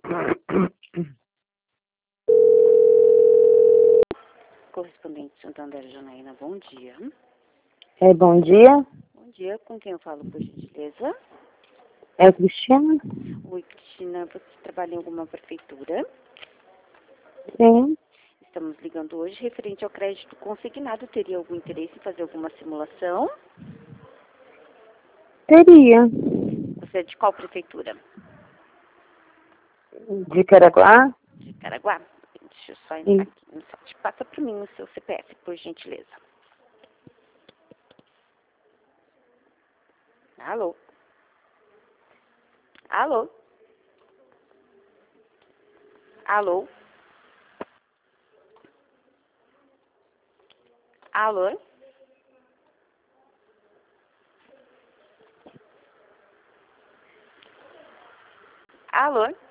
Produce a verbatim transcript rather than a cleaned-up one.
Correspondente Santander, Janaína, bom dia. É, bom dia. Bom dia, com quem eu falo, por gentileza? É a Cristina? Oi, Cristina, você trabalha em alguma prefeitura? Sim, Estamos ligando hoje referente ao crédito consignado. Teria algum interesse em fazer alguma simulação? teria. Você é de qual prefeitura? De Caraguá? De Caraguá? Deixa eu só entrar Sim. aqui no site. Passa para mim o seu C P F, por gentileza. Alô? Alô? Alô? Alô? Alô?